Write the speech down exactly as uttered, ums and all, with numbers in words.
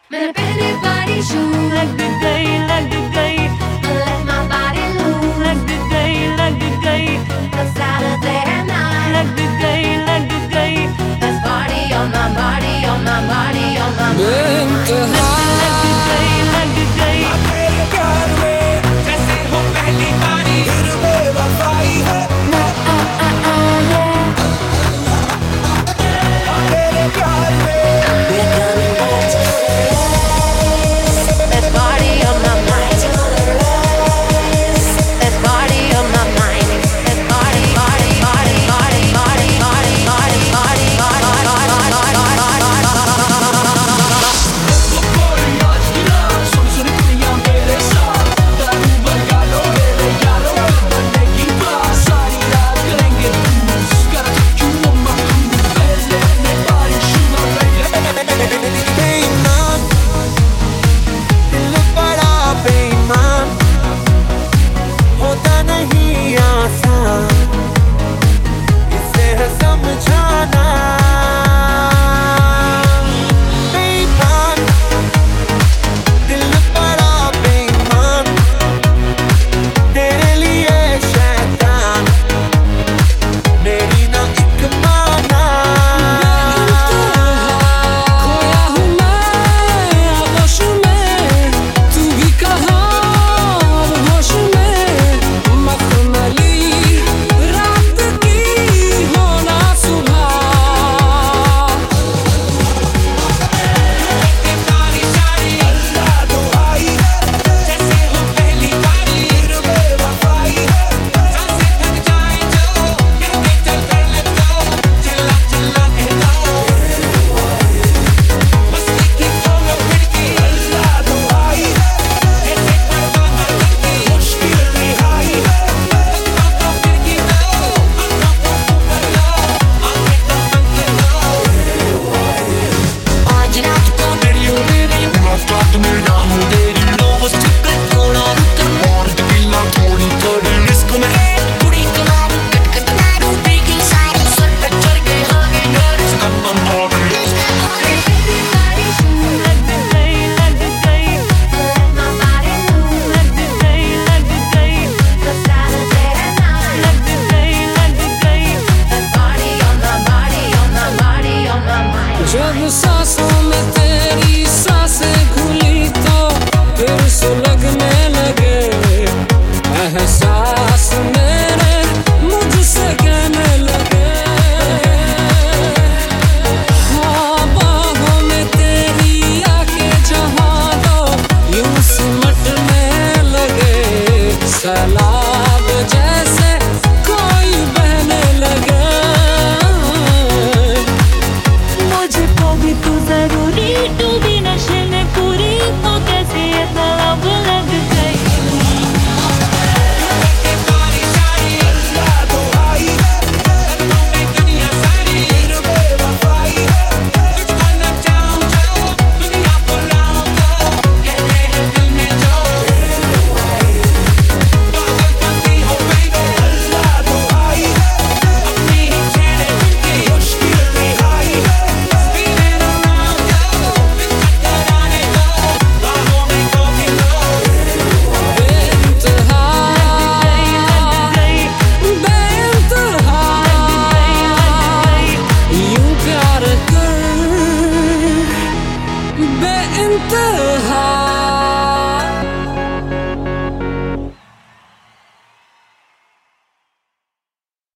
मैंने पहले बारी शू लग गई लग गई let my body loose लग गई लग गई the Saturday night लग गई लग गई let's party on my body on my body on my बेइंतहा लग गई लग गई तेरे प्यार में जैसे हो पहली बारी फिर बेवफाई है तेरे प्यार में let's party on my mind let's party on my mind let's party party party party party party party party बेईमान दिल बड़ा बेईमान होता नहीं आसान इसे है समझाना बेईमान दिल बड़ा बेईमान तेरे लिए शैतान मेरी ना एक माना खोया हूँ मैं आगोश में तू भी कहाँ होश में मखमली रात की होना सुबह सारी सारी अल्लाह दुआई है जैसे हो पहली बारी फिर बेवफाई है सांसें थक जाए जो कहते चल कर ले तो चिल्ला चिल्ला कहता मस्ती की खोलो खिड़की अल्लाह दुआई है ऐसे करवाना लड़की मुश्किल रिहाई है आंखों को खिड़की दो आंखों को ऊपर लो आंखें को बंद लो आज रात को मेरी हो मेरी मुलाकात में ना हो तेरी लोग चक्कर थोड़ा रुक मार दिला थोड़ी थोड़ी रिस्क में कुड़ी कमारू कट कट मारू ब्रेकिंग साइड सर पे चढ़ के आगे यार इसका बंदा पहली बारी शू लग गई लग गई let my body loose लग गई लग गई the Saturday night लग गई लग गई let's party on my body on my body on my mind जब सांसों में तेरी सांसें घुली तो फिर सुलगने लगे एहसास मेरे मुझसे कहने लगे हाँ बाहों में तेरी आके जहाँ दो यूं सिमटने लगे सैलाब जैसे कोई बहने लगे मुझको भी तू जरूरी तू भी नशे में पूरी तो कैसे ये तलब लग गई सारी सारी अल्लाह दुआई है करतों में दुनिया सारी फिर बेवफाई है तुझको न चाहूं जो दुनिया को लाऊं तो कहते हैं दिल में जो पागलपंती हो गई तो अल्लाह दुआई है अपनी ही छेड़े उनकी मुश्किल रिहाई है पीने ना जो बिन चक्कर आने दो बाहों में कॉफी लो बेइंतहा बेइंतहा यूं प्यार कर बेइंतहा